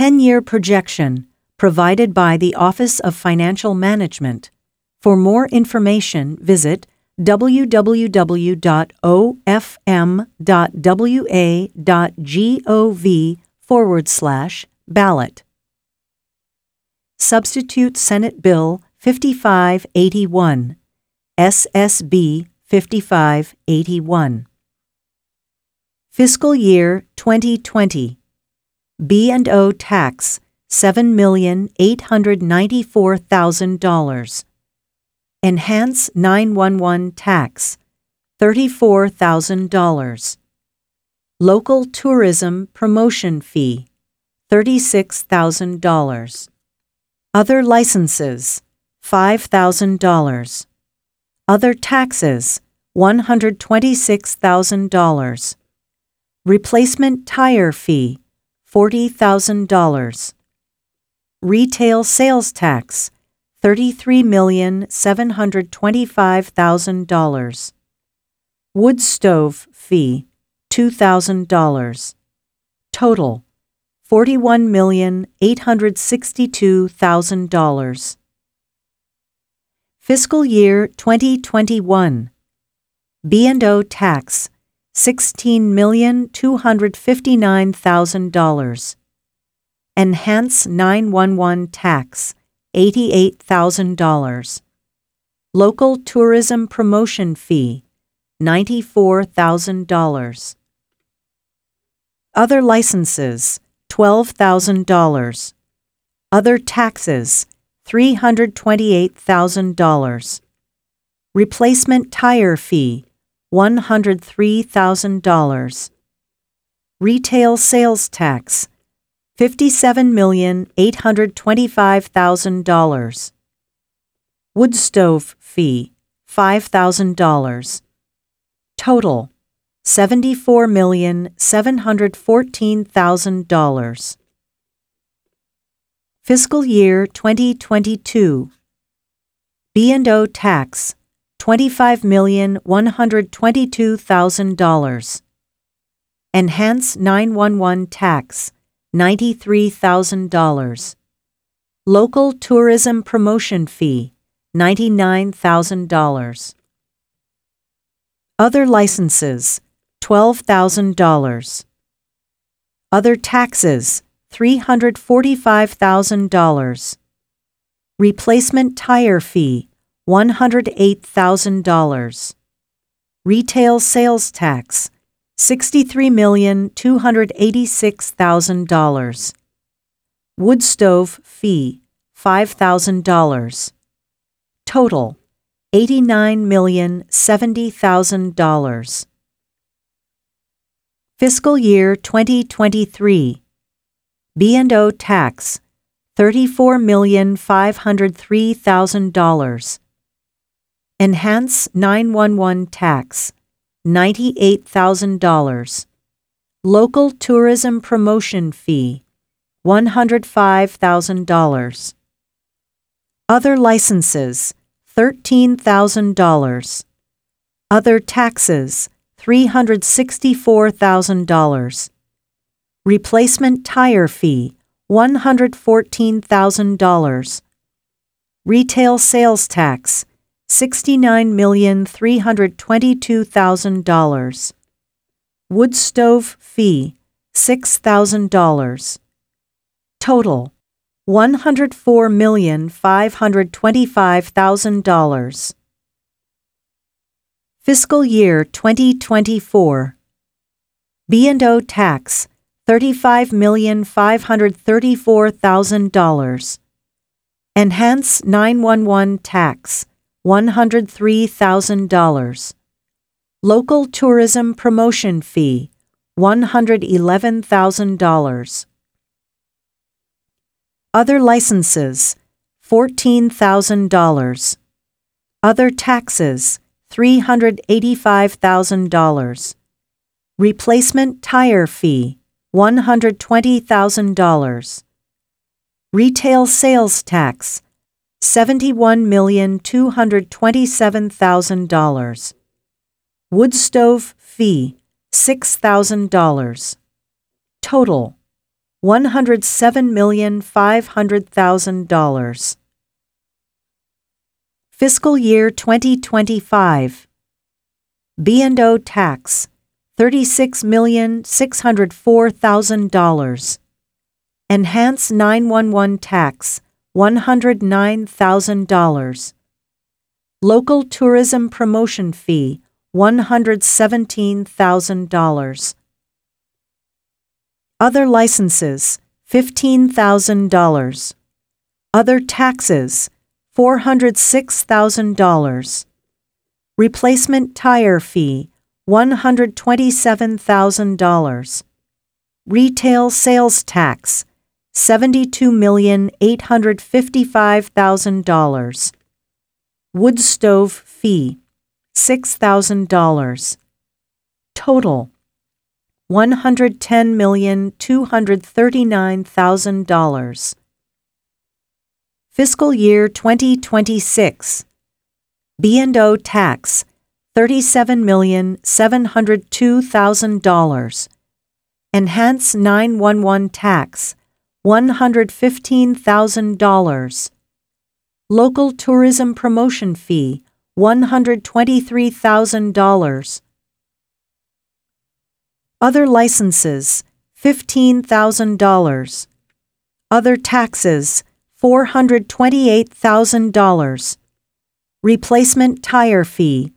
10-year projection provided by the Office of Financial Management. For more information, visit www.ofm.wa.gov/ballot. Substitute Senate Bill 5581, SSB 5581. Fiscal Year 2020. B&O tax $7,894,000. Enhance 911 tax $34,000. Local tourism promotion fee $36,000. Other licenses $5,000. Other taxes $126,000. Replacement tire fee $40,000. Retail sales tax $33,725,000. Wood stove fee $2,000. Total $41,862,000. Fiscal Year 2021. B&O tax $16,259,000. Enhance 911 tax $88,000. Local tourism promotion fee $94,000. Other licenses $12,000. Other taxes $328,000. Replacement tire fee $103,000. Retail sales tax $57,825,000. Wood stove fee $5,000. Total $74,714,000. Fiscal Year 2022. B&O tax $25,122,000. Enhance 911 tax $93,000. Local tourism promotion fee $99,000. Other licenses $12,000. Other taxes $345,000. Replacement tire fee $108,000. Retail sales tax $63,286,000. Wood stove fee $5,000. Total $89,070,000. Fiscal Year 2023. B&O tax $34,503,000. Enhance 911 tax $98,000. Local tourism promotion fee $105,000. Other licenses $13,000. Other taxes $364,000. Replacement tire fee $114,000. Retail sales tax $69,322,000. Wood stove fee $6,000. Total $104,525,000. Fiscal Year 2024. B&O tax $35,534,000. Enhance 911 tax $103,000. Local tourism promotion fee $111,000. Other licenses $14,000. Other taxes $385,000. Replacement tire fee $120,000. Retail sales tax $71,227,000. Wood stove fee $6,000. Total $107,500,000. Fiscal year 2025. B&O tax, $36,604,000. Enhanced 911 tax, $109,000. Local tourism promotion fee, $117,000. Other licenses, $15,000. Other taxes, $406,000. Replacement tire fee, $127,000. Retail sales tax, $72,855,000. Wood stove fee, $6,000. Total, $110,239,000. Fiscal year 2026. B&O tax, $37,702,000. Enhanced 911 tax, $115,000. Local tourism promotion fee, $123,000. Other licenses, $15,000. Other taxes, $428,000. Replacement tire fee,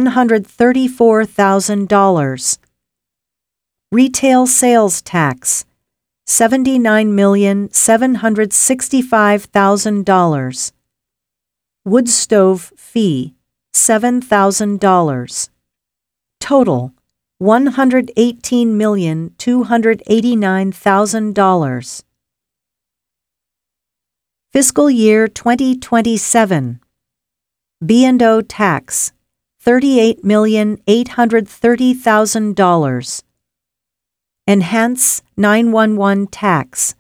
$134,000. Retail sales tax, $79,765,000. Wood stove fee, $7,000. Total, $118,289,000. Fiscal year 2027. B&O tax, $38,830,000. Enhance 911 tax,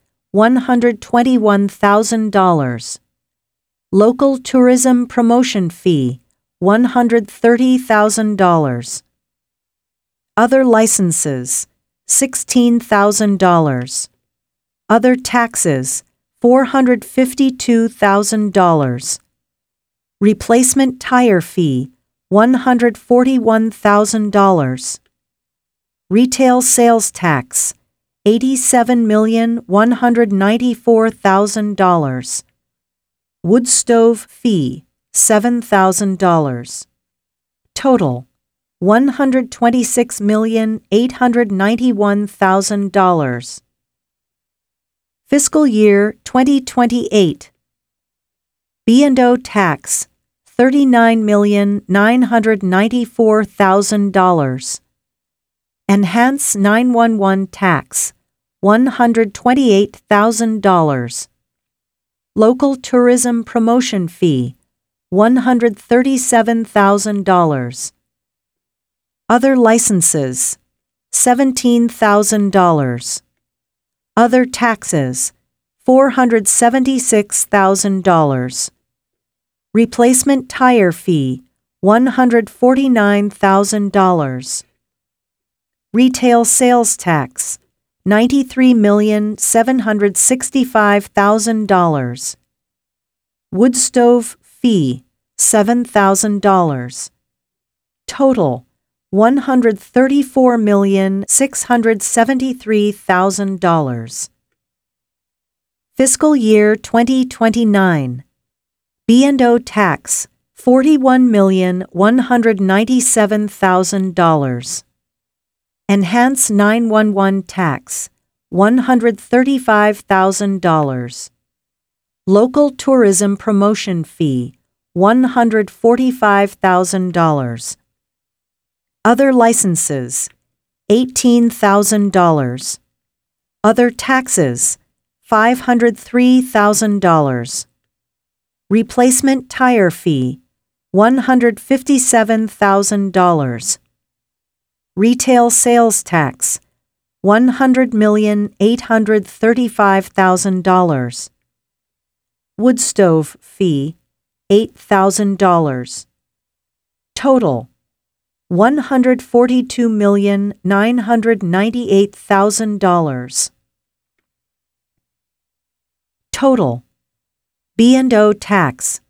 $121,000. Local tourism promotion fee, $130,000. Other licenses, $16,000. Other taxes, $452,000. Replacement tire fee, $141,000. Retail sales tax, $87,194,000. Wood stove fee, $7,000. Total, $126,891,000. Fiscal year 2028. B&O tax, $39,994,000. Enhance 911 tax, $128,000. Local tourism promotion fee, $137,000. Other licenses, $17,000. Other taxes, $476,000. Replacement tire fee, $149,000. Retail sales tax, $93,765,000. Wood stove fee, $7,000. Total, $134,673,000. Fiscal year 2029. B&O tax, $41,197,000. Enhance 911 tax, $135,000. Local tourism promotion fee, $145,000. Other licenses, $18,000. Other taxes, $503,000. Replacement tire fee, $157,000. Retail sales tax, $100,835,000. Wood stove fee, $8,000. Total, $142,998,000. Total: B&O tax,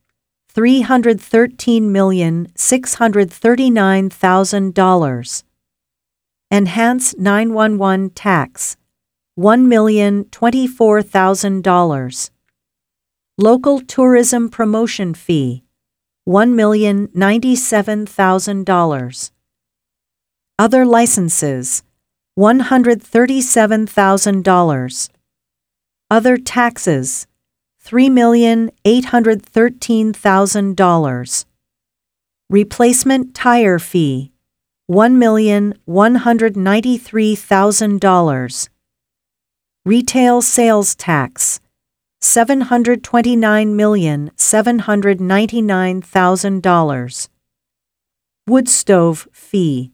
$313,639,000. Enhance 911 tax, $1,024,000. Local tourism promotion fee, $1,097,000. Other licenses, $137,000. Other taxes, $3,813,000. Replacement tire fee, $1,193,000. Retail sales tax, $729,799,000. Wood stove fee,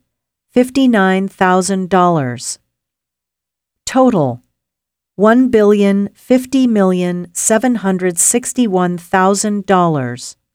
$59,000. Total: $1,050,761,000.